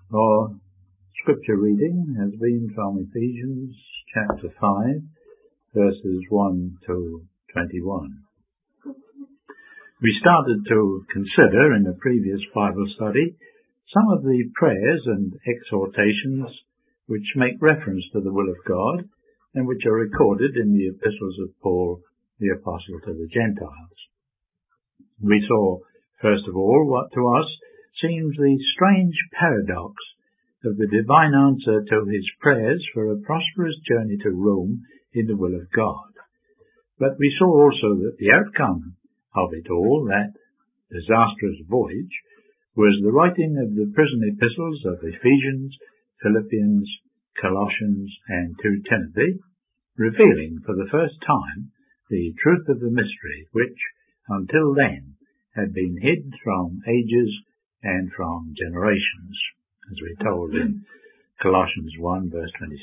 Our scripture reading has been from Ephesians chapter 5, verses 1 to 21. We started to consider in the previous Bible study some of the prayers and exhortations which make reference to the will of God and which are recorded in the epistles of Paul, the Apostle to the Gentiles. We saw, first of all, what to us seems the strange paradox of the divine answer to his prayers for a prosperous journey to Rome in the will of God. But we saw also that the outcome of it all, that disastrous voyage, was the writing of the prison epistles of Ephesians, Philippians, Colossians, and 2 Timothy, revealing for the first time the truth of the mystery which, until then, had been hid from ages and from generations, as we're told in Colossians 1, verse 26.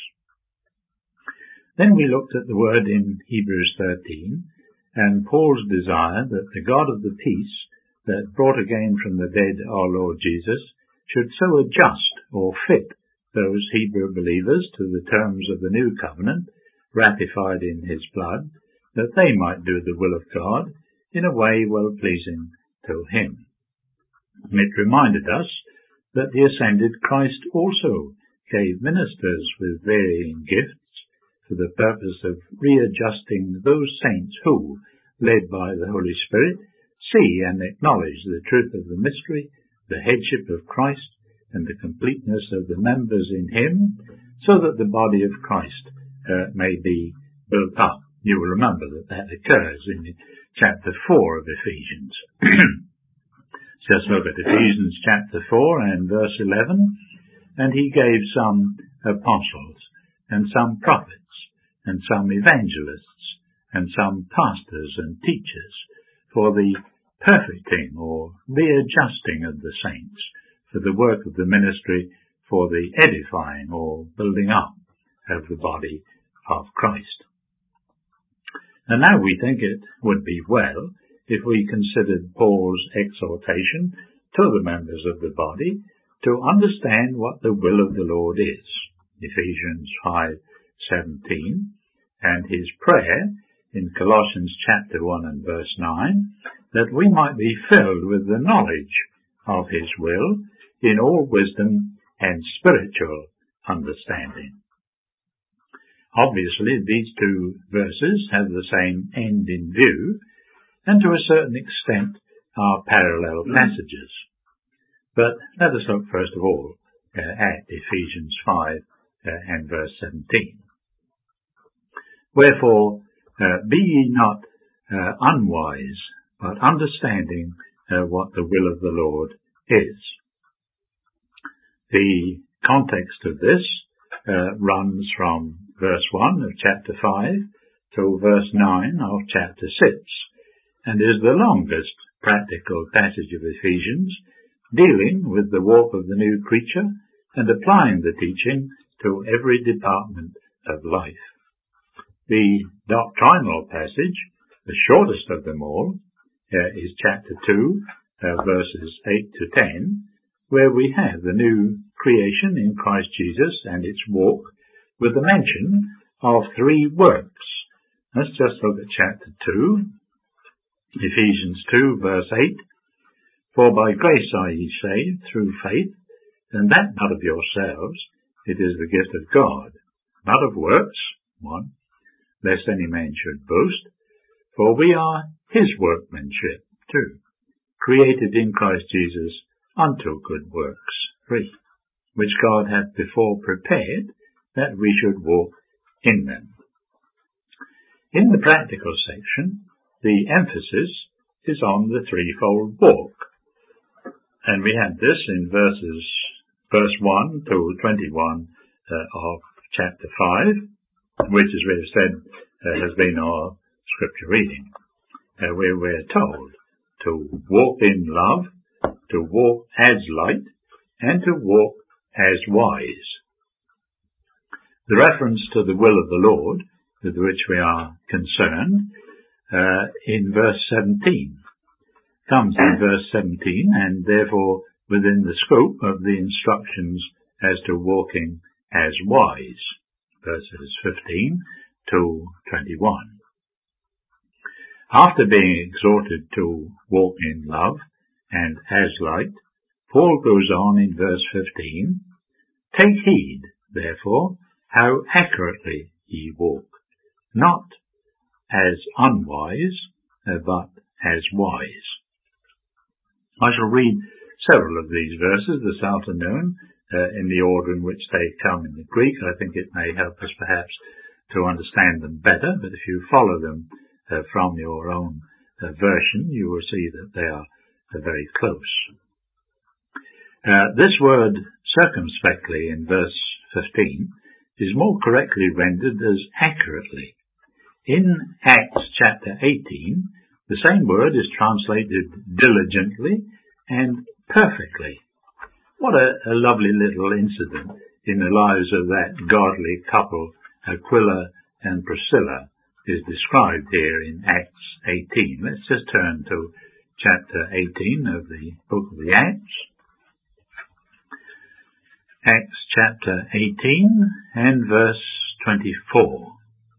Then we looked at the word in Hebrews 13, and Paul's desire that the God of the peace that brought again from the dead our Lord Jesus should so adjust or fit those Hebrew believers to the terms of the new covenant, ratified in his blood, that they might do the will of God in a way well-pleasing to him. It reminded us that the ascended Christ also gave ministers with varying gifts for the purpose of readjusting those saints who, led by the Holy Spirit, see and acknowledge the truth of the mystery, the headship of Christ, and the completeness of the members in him, so that the body of Christ may be built up. You will remember that occurs in chapter 4 of Ephesians. Just look at Ephesians chapter 4 and verse 11. And he gave some apostles, and some prophets, and some evangelists, and some pastors and teachers, for the perfecting or readjusting of the saints, for the work of the ministry, for the edifying or building up of the body of Christ. And now we think it would be well if we considered Paul's exhortation to the members of the body to understand what the will of the Lord is, Ephesians 5:17, and his prayer in Colossians chapter 1 and verse 9, that we might be filled with the knowledge of his will in all wisdom and spiritual understanding. Obviously, these two verses have the same end in view, and to a certain extent are parallel passages. But let us look first of all at Ephesians 5 and verse 17. Wherefore, be ye not unwise, but understanding what the will of the Lord is. The context of this runs from verse 1 of chapter 5 to verse 9 of chapter 6, and is the longest practical passage of Ephesians, dealing with the walk of the new creature and applying the teaching to every department of life. The doctrinal passage, the shortest of them all, is chapter 2, verses 8 to 10, where we have the new creation in Christ Jesus and its walk, with the mention of 3 works. Let's just look at chapter 2, Ephesians 2, verse 8. For by grace are ye saved through faith, and that not of yourselves, it is the gift of God, not of works, 1, lest any man should boast. For we are his workmanship, 2, created in Christ Jesus unto good works, 3, which God hath before prepared that we should walk in them. In the practical section, the emphasis is on the threefold walk. And we had this in verse 1 to 21 of chapter 5, which, as we have said, has been our scripture reading, where we're told to walk in love, to walk as light, and to walk as wise. The reference to the will of the Lord, with which we are concerned, in verse 17, comes in verse 17, and therefore within the scope of the instructions as to walking as wise, verses 15 to 21. After being exhorted to walk in love and as light, Paul goes on in verse 15, "Take heed, therefore, how accurately ye walk, not as unwise, but as wise." I shall read several of these verses this afternoon in the order in which they come in the Greek. I think it may help us perhaps to understand them better, but if you follow them from your own version, you will see that they are very close. This word circumspectly in verse 15 is more correctly rendered as accurately. In Acts chapter 18, the same word is translated diligently and perfectly. What a lovely little incident in the lives of that godly couple, Aquila and Priscilla, is described here in Acts 18. Let's just turn to chapter 18 of the book of the Acts. Acts chapter 18 and verse 24.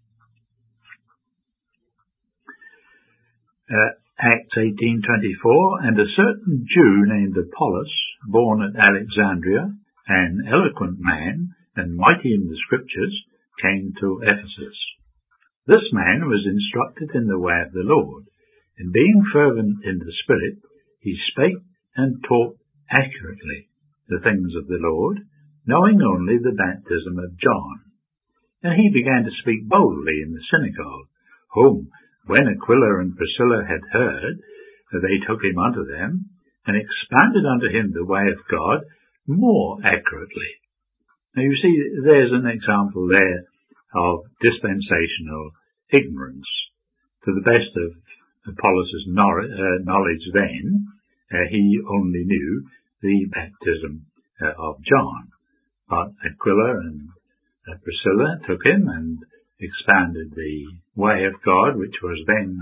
Acts 18:24, "And a certain Jew named Apollos, born at Alexandria, an eloquent man and mighty in the Scriptures, came to Ephesus. This man was instructed in the way of the Lord, and being fervent in the Spirit, he spake and taught accurately the things of the Lord, knowing only the baptism of John. And he began to speak boldly in the synagogue, whom, when Aquila and Priscilla had heard, they took him unto them, and expounded unto him the way of God more accurately." Now you see, there's an example there of dispensational ignorance. To the best of Apollos' knowledge then, he only knew the baptism of John. But Aquila and Priscilla took him and expounded the way of God, which was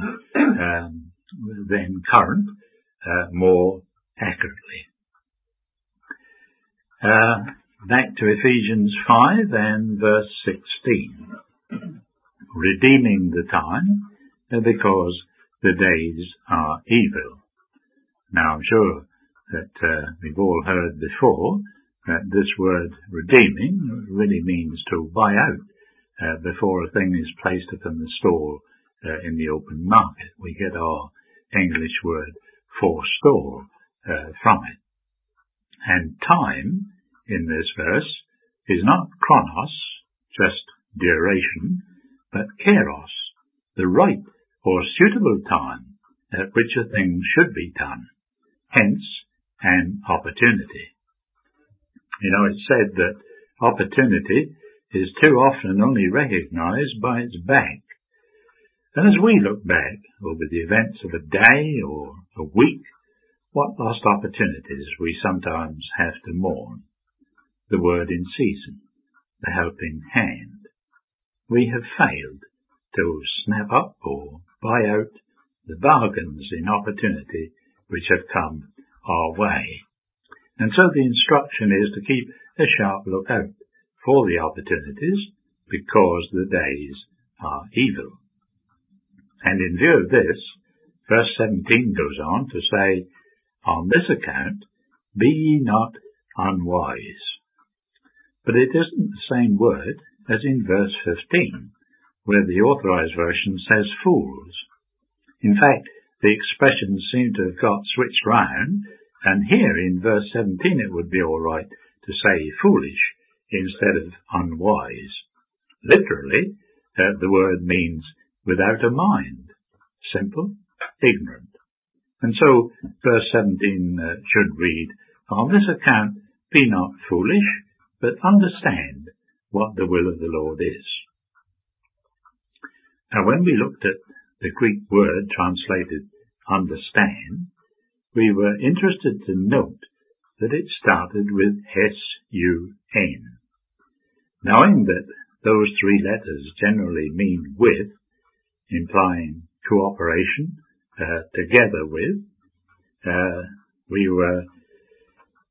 then current, more accurately. Back to Ephesians 5 and verse 16. "Redeeming the time, because the days are evil." Now I'm sure that we've all heard before that this word redeeming really means to buy out before a thing is placed upon the stall in the open market. We get our English word forestall from it. And time in this verse is not chronos, just duration, but kairos, the right or suitable time at which a thing should be done, hence an opportunity. You know, it's said that opportunity is too often only recognized by its back. And as we look back over the events of a day or a week, what lost opportunities we sometimes have to mourn. The word in season, the helping hand. We have failed to snap up or buy out the bargains in opportunity which have come our way. And so the instruction is to keep a sharp lookout for the opportunities, because the days are evil. And in view of this, verse 17 goes on to say, "On this account, be ye not unwise." But it isn't the same word as in verse 15, where the Authorized Version says fools. In fact, the expressions seem to have got switched round, and here in verse 17 it would be all right to say foolish instead of unwise. Literally, the word means without a mind, simple, ignorant. And so verse 17 should read, "On this account be not foolish, but understand what the will of the Lord is." Now when we looked at the Greek word translated understand, we were interested to note that it started with S-U-N. Knowing that those three letters generally mean with, implying cooperation, together with, we were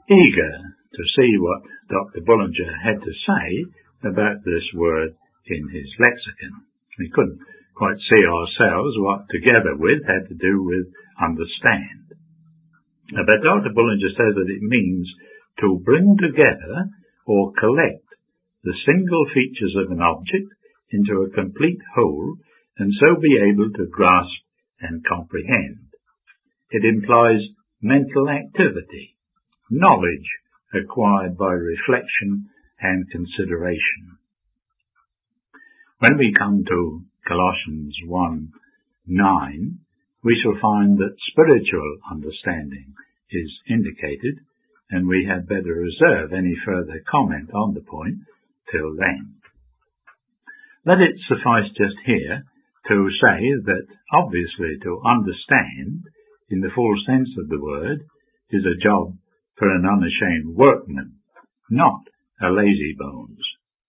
eager to see what Dr. Bullinger had to say about this word in his lexicon. We couldn't quite see ourselves what together with had to do with understand. But Dr. Bullinger says that it means to bring together or collect the single features of an object into a complete whole and so be able to grasp and comprehend. It implies mental activity, knowledge acquired by reflection and consideration. When we come to Colossians 1:9, we shall find that spiritual understanding is indicated, and we had better reserve any further comment on the point till then. Let it suffice just here to say that obviously to understand, in the full sense of the word, is a job for an unashamed workman, not a lazybones.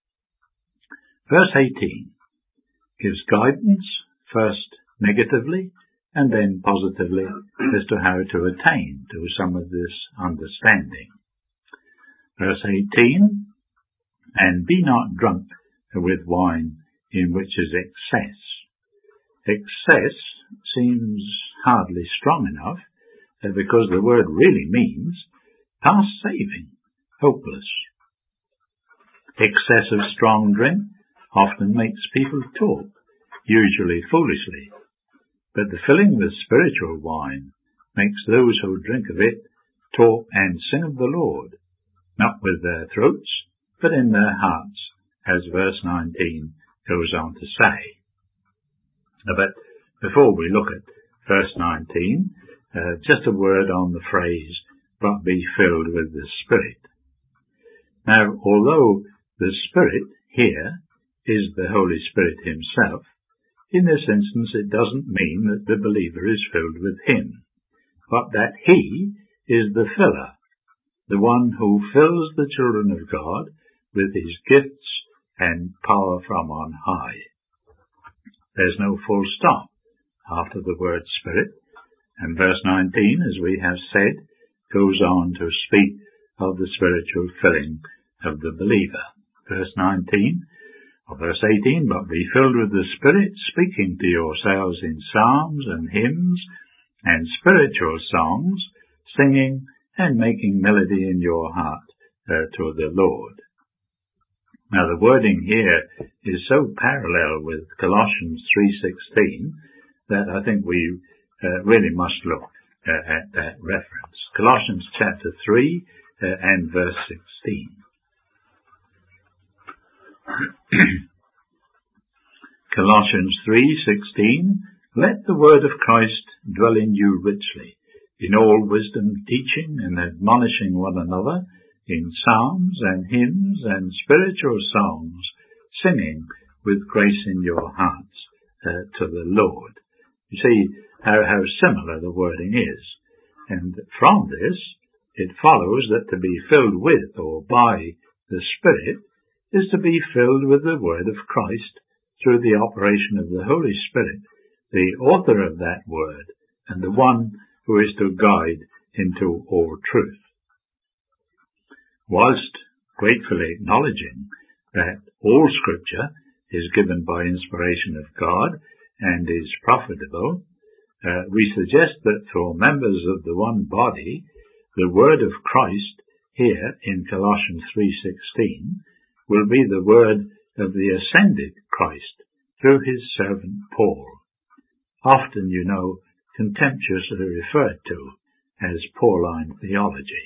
Verse 18 gives guidance, first negatively and then positively, as to how to attain to some of this understanding. Verse 18, and be not drunk with wine in which is excess. Excess seems hardly strong enough, because the word really means past saving, hopeless. Excessive strong drink often makes people talk, usually foolishly, but the filling with spiritual wine makes those who drink of it talk and sing of the Lord, not with their throats, but in their hearts, as verse 19 goes on to say. But before we look at verse 19, just a word on the phrase, but be filled with the Spirit. Now, although the Spirit here is the Holy Spirit himself, in this instance it doesn't mean that the believer is filled with him, but that he is the filler, the one who fills the children of God with his gifts and power from on high. There's no full stop after the word Spirit, and verse 19, as we have said, goes on to speak of the spiritual filling of the believer. Verse 19, or verse 18, but be filled with the Spirit, speaking to yourselves in psalms and hymns and spiritual songs, singing and making melody in your heart to the Lord. Now the wording here is so parallel with Colossians 3:16 that I think we really must look at that reference. Colossians chapter 3 and verse 16. Colossians 3:16, let the word of Christ dwell in you richly, in all wisdom teaching and admonishing one another in psalms and hymns and spiritual songs, singing with grace in your hearts to the Lord. You see how similar the wording is. And from this, it follows that to be filled with or by the Spirit is to be filled with the word of Christ through the operation of the Holy Spirit, the author of that word, and the one who is to guide into all truth. Whilst gratefully acknowledging that all Scripture is given by inspiration of God and is profitable, we suggest that for members of the one body, the word of Christ here in Colossians 3:16 will be the word of the ascended Christ through his servant Paul, often, contemptuously referred to as Pauline theology.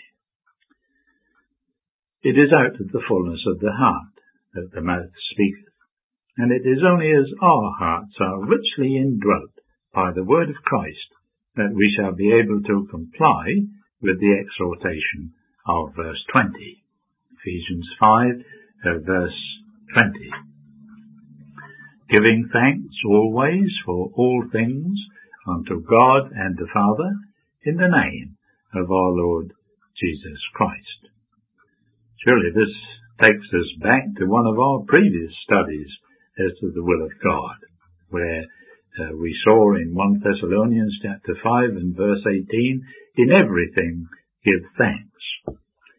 It is out of the fullness of the heart that the mouth speaketh, and it is only as our hearts are richly indwelt by the word of Christ that we shall be able to comply with the exhortation of verse 20. Ephesians 5, verse 20. Giving thanks always for all things unto God and the Father, in the name of our Lord Jesus Christ. Surely this takes us back to one of our previous studies as to the will of God, where we saw in 1 Thessalonians chapter 5 and verse 18, in everything give thanks.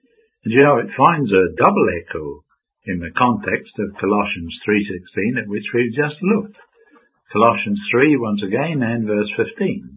And it finds a double echo in the context of Colossians 3:16, at which we've just looked. Colossians 3 once again and verse 15.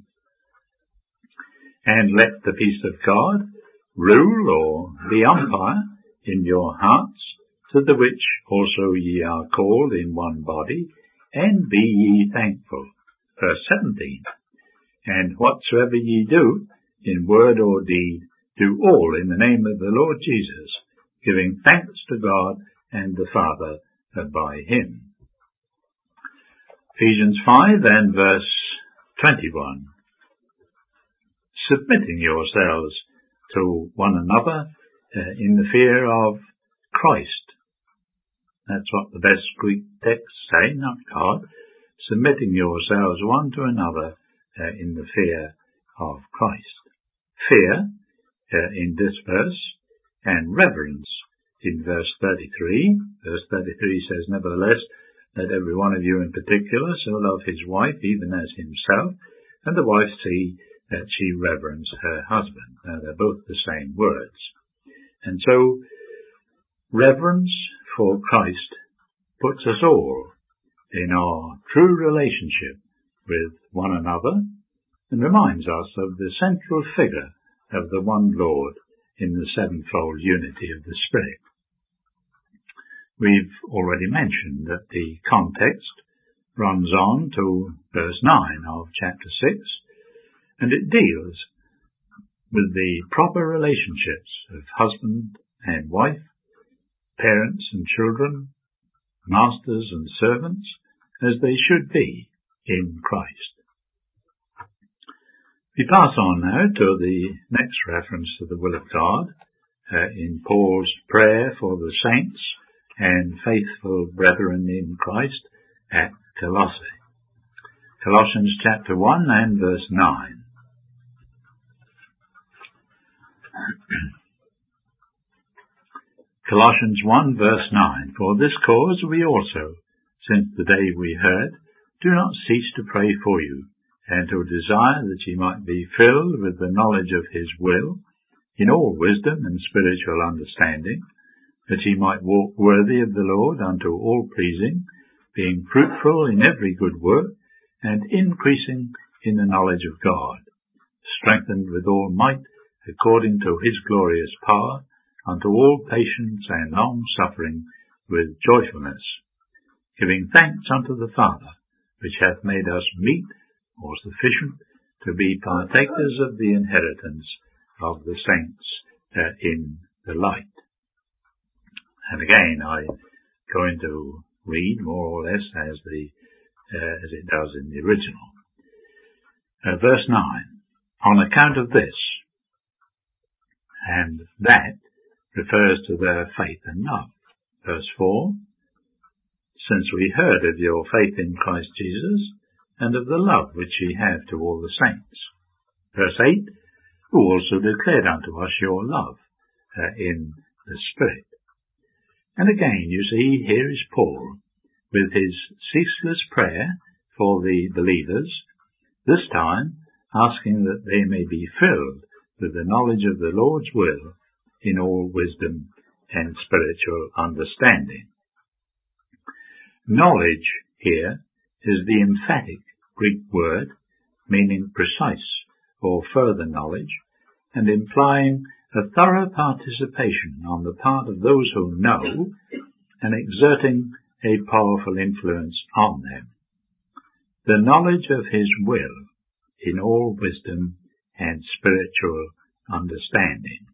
And let the peace of God rule or be umpire in your hearts, to the which also ye are called in one body, and be ye thankful. Verse 17. And whatsoever ye do, in word or deed, do all in the name of the Lord Jesus, giving thanks to God and the Father by him. Ephesians 5 and verse 21. Submitting yourselves to one another in the fear of Christ. That's what the best Greek texts say, not God. Submitting yourselves one to another in the fear of Christ. Fear in this verse, and reverence in verse 33. Verse 33 says, nevertheless, let every one of you in particular so love his wife even as himself, and the wife see that she reverence her husband. Now, they're both the same words. And so, reverence for Christ puts us all in our true relationship with one another and reminds us of the central figure of the one Lord in the sevenfold unity of the Spirit. We've already mentioned that the context runs on to verse 9 of chapter 6, and it deals with the proper relationships of husband and wife, parents and children, masters and servants, as they should be in Christ. We pass on now to the next reference to the will of God in Paul's prayer for the saints and faithful brethren in Christ at Colossae. Colossians chapter 1 and verse 9. Colossians 1 verse 9. For this cause we also, since the day we heard, do not cease to pray for you, and to desire that ye might be filled with the knowledge of his will, in all wisdom and spiritual understanding, that ye might walk worthy of the Lord unto all pleasing, being fruitful in every good work, and increasing in the knowledge of God, strengthened with all might, according to his glorious power, unto all patience and long-suffering with joyfulness, giving thanks unto the Father, which hath made us meet, or sufficient, to be partakers of the inheritance of the saints in the light. And again, I'm going to read more or less as it does in the original. Verse 9. On account of this, and that refers to their faith and love. Verse 4. Since we heard of your faith in Christ Jesus, and of the love which ye have to all the saints. Verse 8, who also declared unto us your love in the Spirit. And again, you see, here is Paul, with his ceaseless prayer for the believers, this time asking that they may be filled with the knowledge of the Lord's will in all wisdom and spiritual understanding. Knowledge here is the emphatic Greek word meaning precise or further knowledge, and implying a thorough participation on the part of those who know and exerting a powerful influence on them. The knowledge of his will in all wisdom and spiritual understanding.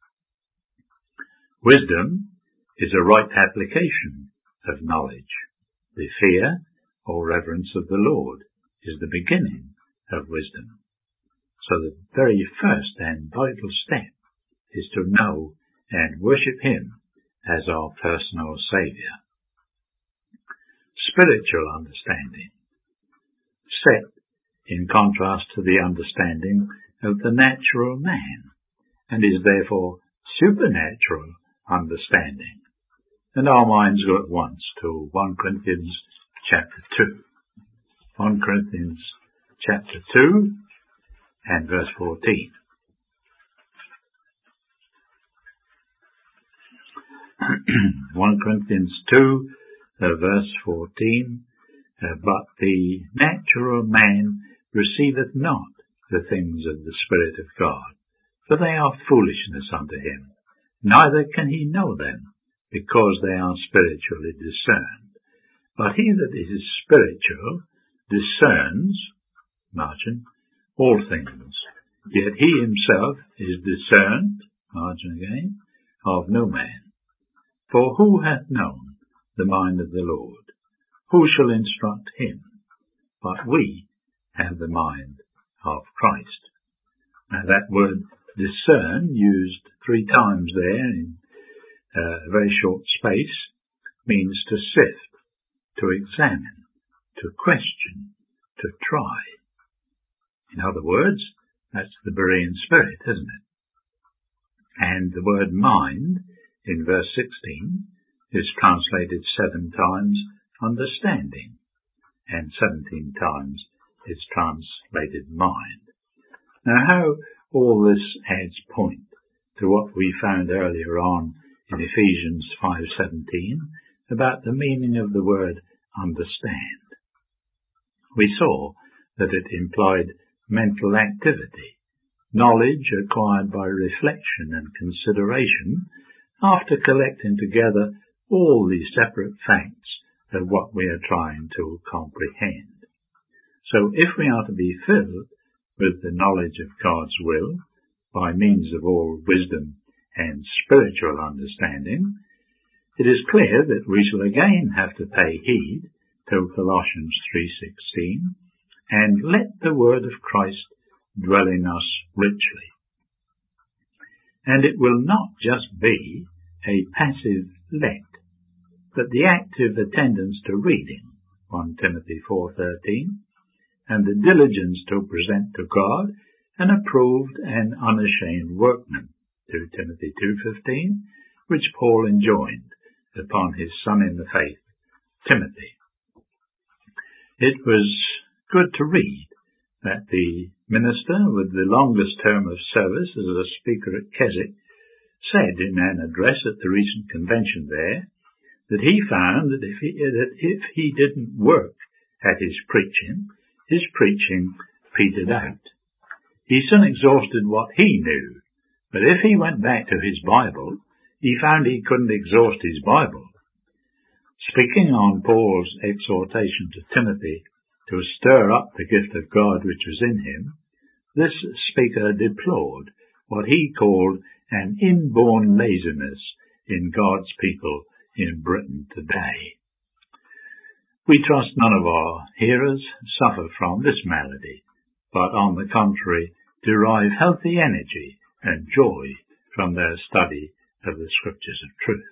Wisdom is a right application of knowledge. The fear or reverence of the Lord is the beginning of wisdom. So the very first and vital step is to know and worship him as our personal Saviour. Spiritual understanding, set in contrast to the understanding of the natural man, and is therefore supernatural understanding. And our minds go at once to 1 Corinthians chapter 2. 1 Corinthians chapter 2 and verse 14. 1 Corinthians 2, verse 14, but the natural man receiveth not the things of the Spirit of God, for they are foolishness unto him, neither can he know them, because they are spiritually discerned. But he that is spiritual discerns, margin, all things, yet he himself is discerned, margin again, of no man. For who hath known the mind of the Lord? Who shall instruct him? But we have the mind of Christ. Now that word discern, used 3 times there in a very short space, means to sift, to examine, to question, to try. In other words, that's the Berean spirit, isn't it? And the word mind in verse 16 is translated 7 times understanding, and 17 times it's translated mind. Now how all this adds point to what we found earlier on in Ephesians 5:17 about the meaning of the word understand. We saw that it implied mental activity, knowledge acquired by reflection and consideration after collecting together all the separate facts of what we are trying to comprehend. So if we are to be filled with the knowledge of God's will by means of all wisdom and spiritual understanding, it is clear that we shall again have to pay heed to Colossians 3:16 and let the word of Christ dwell in us richly. And it will not just be a passive let, but the active attendance to reading, 1 Timothy 4:13, and the diligence to present to God an approved and unashamed workman, 2 Timothy 2:15, which Paul enjoined upon his son in the faith, Timothy. It was good to read that the minister with the longest term of service as a speaker at Keswick said in an address at the recent convention there that he found that if he didn't work at his preaching petered out. He soon exhausted what he knew, but if he went back to his Bible, he found he couldn't exhaust his Bible. Speaking on Paul's exhortation to Timothy to stir up the gift of God which was in him, this speaker deplored what he called an inborn laziness in God's people in Britain today. We trust none of our hearers suffer from this malady, but on the contrary derive healthy energy and joy from their study of the Scriptures of truth.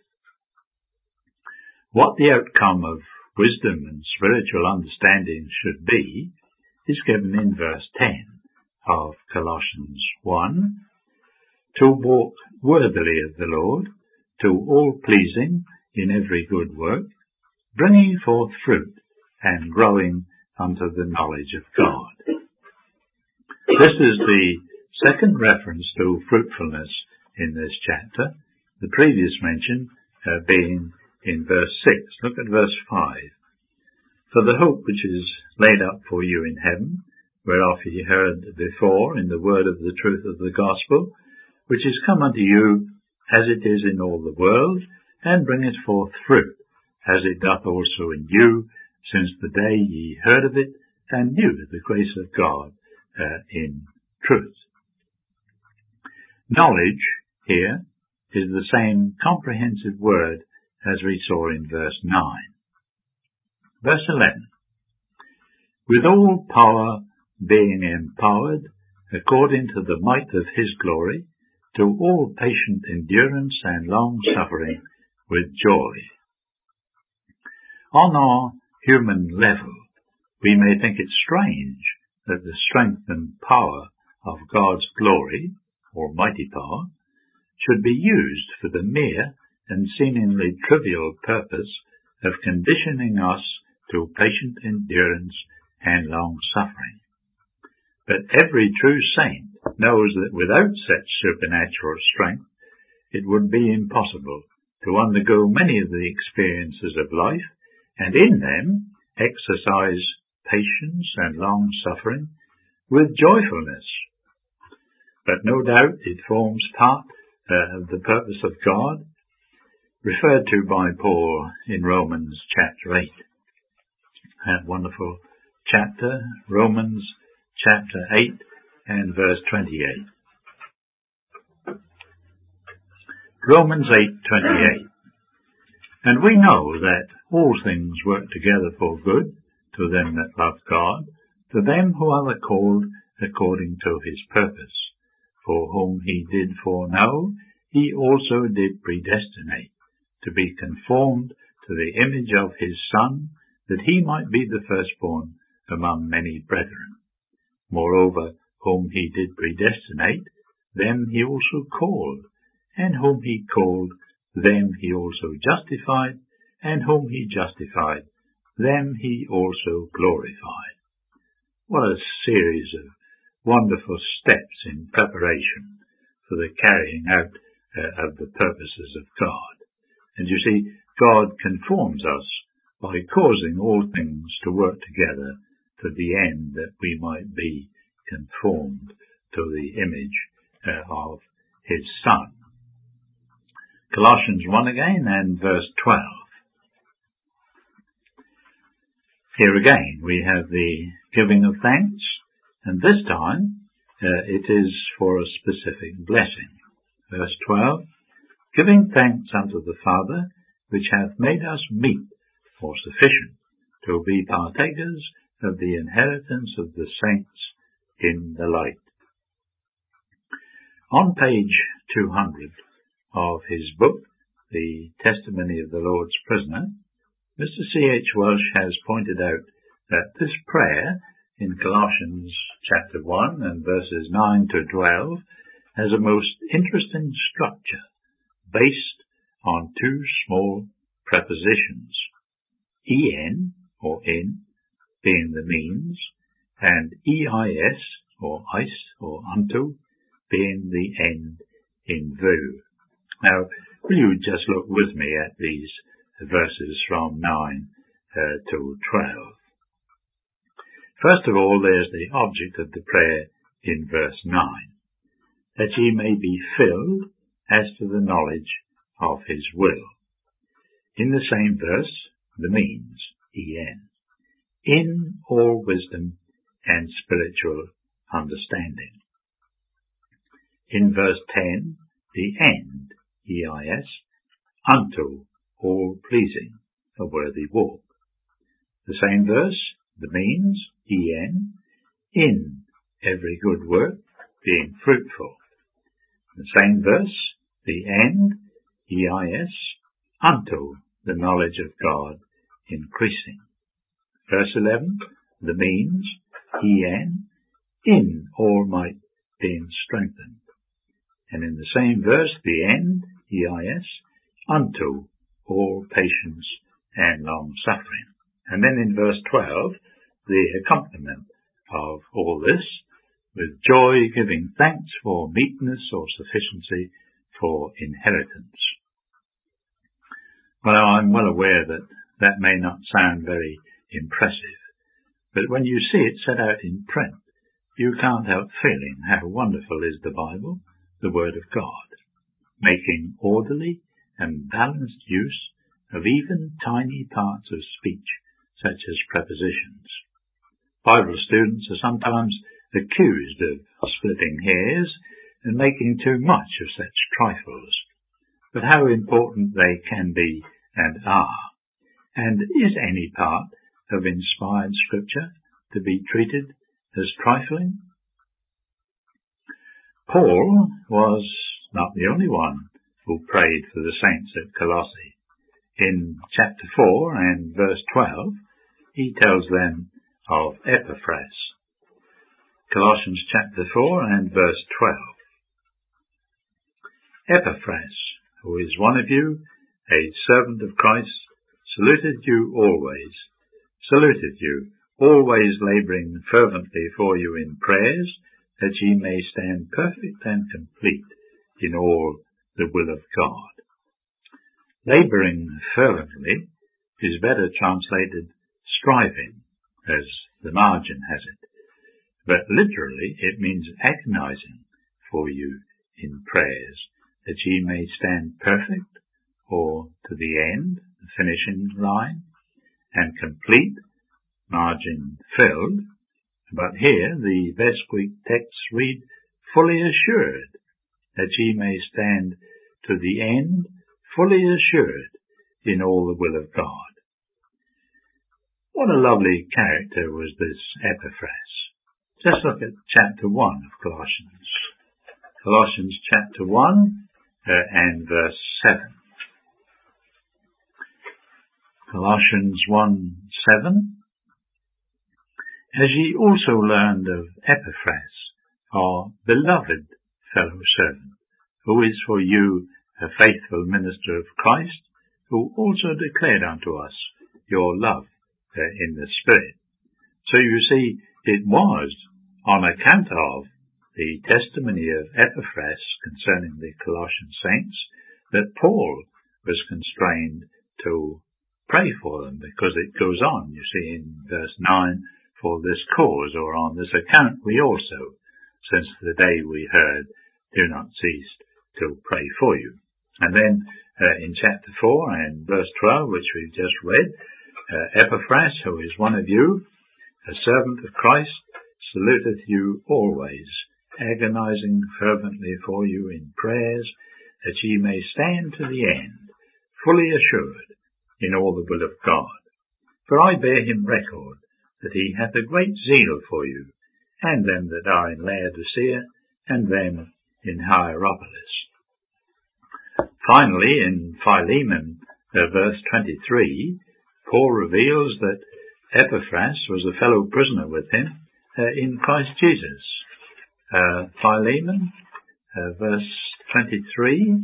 What the outcome of wisdom and spiritual understanding should be is given in verse 10 of Colossians 1, to walk worthily of the Lord, to all pleasing in every good work, bringing forth fruit and growing unto the knowledge of God. This is the second reference to fruitfulness in this chapter, the previous mention being in verse 6. Look at verse 5. For the hope which is laid up for you in heaven, whereof ye heard before in the word of the truth of the gospel, which is come unto you as it is in all the world, and bringeth forth fruit, as it doth also in you, since the day ye heard of it, and knew the grace of God in truth. Knowledge here is the same comprehensive word as we saw in verse 9. Verse 11. With all power being empowered, according to the might of his glory, to all patient endurance and long-suffering with joy. On our human level, we may think it strange that the strength and power of God's glory, or mighty power, should be used for the mere and seemingly trivial purpose of conditioning us to patient endurance and long-suffering. But every true saint knows that without such supernatural strength, it would be impossible to undergo many of the experiences of life, and in them exercise patience and long-suffering with joyfulness. But no doubt it forms part of the purpose of God, referred to by Paul in Romans chapter 8. That wonderful chapter, Romans chapter 8 and verse 28. Romans 8:28. And we know that all things work together for good to them that love God, to them who are called according to his purpose. For whom he did foreknow, he also did predestinate, to be conformed to the image of his Son, that he might be the firstborn among many brethren. Moreover, whom he did predestinate, them he also called, and whom he called, them he also justified, and whom he justified, them he also glorified. What a series of wonderful steps in preparation for the carrying out of the purposes of God. And you see, God conforms us by causing all things to work together to the end that we might be conformed to the image of his Son. Colossians 1 again and verse 12. Here again we have the giving of thanks, and this time it is for a specific blessing. Verse 12, giving thanks unto the Father, which hath made us meet or sufficient to be partakers of the inheritance of the saints in the light. On page 200 of his book, The Testimony of the Lord's Prisoner, Mr. C.H. Welsh has pointed out that this prayer in Colossians chapter 1 and verses 9 to 12 has a most interesting structure based on two small prepositions, en, or in, being the means, and eis, or ice, or unto, being the end in view. Now, will you just look with me at these verses from 9 to 12. First of all, there's the object of the prayer in verse 9, that ye may be filled as to the knowledge of his will. In the same verse, the means, en, in all wisdom and spiritual understanding. In verse 10, the end, eis, unto all pleasing, a worthy walk. The same verse, the means, en, in every good work, being fruitful. The same verse, the end, eis, unto the knowledge of God, increasing. Verse 11, the means, en, in all might, being strengthened. And in the same verse, the end, eis, unto all patience and long-suffering. And then in verse 12, the accompaniment of all this, with joy giving thanks for meekness or sufficiency for inheritance. Well, I'm well aware that that may not sound very impressive, but when you see it set out in print, you can't help feeling how wonderful is the Bible, the Word of God, making orderly and balanced use of even tiny parts of speech, such as prepositions. Bible students are sometimes accused of splitting hairs and making too much of such trifles, but how important they can be and are. And is any part of inspired Scripture to be treated as trifling? Paul was not the only one who prayed for the saints at Colossae. In chapter 4 and verse 12, he tells them of Epaphras. Colossians chapter 4 and verse 12. Epaphras, who is one of you, a servant of Christ, saluted you, always labouring fervently for you in prayers, that ye may stand perfect and complete in all the will of God. Labouring fervently is better translated striving, as the margin has it, but literally it means agonizing for you in prayers, that ye may stand perfect, or to the end, the finishing line, and complete, margin filled. But here the best Greek texts read, fully assured, that ye may stand to the end, fully assured in all the will of God. What a lovely character was this Epaphras. Just look at chapter 1 of Colossians. Colossians chapter 1 and verse 7. Colossians 1:7. As ye also learned of Epaphras, our beloved fellow servant, who is for you a faithful minister of Christ, who also declared unto us your love in the Spirit. So you see, it was on account of the testimony of Epaphras concerning the Colossian saints that Paul was constrained to pray for them, because it goes on, you see, in verse 9, for this cause, or on this account, we also, since the day we heard, do not cease to pray for you. And then in chapter 4 and verse 12, which we've just read, Epaphras, who is one of you, a servant of Christ, saluteth you always, agonizing fervently for you in prayers, that ye may stand to the end, fully assured in all the will of God. For I bear him record that he hath a great zeal for you, and them that are in Laodicea, and them in Hierapolis. Finally, in Philemon, verse 23, Paul reveals that Epaphras was a fellow prisoner with him in Christ Jesus. Philemon, verse 23.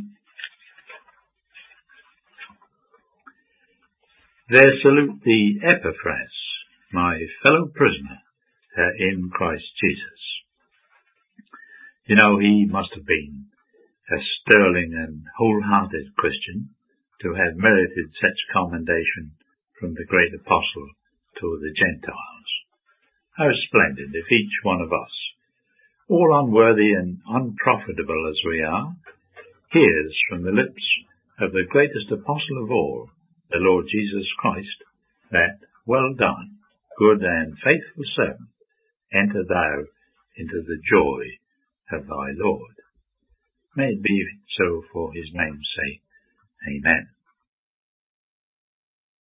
There salute thee Epaphras, my fellow prisoner in Christ Jesus. You know, he must have been a sterling and wholehearted Christian to have merited such commendation from the great apostle to the Gentiles. How splendid if each one of us, all unworthy and unprofitable as we are, hears from the lips of the greatest apostle of all, the Lord Jesus Christ, that, well done, good and faithful servant, enter thou into the joy of thy Lord. May it be so for his name's sake. Amen.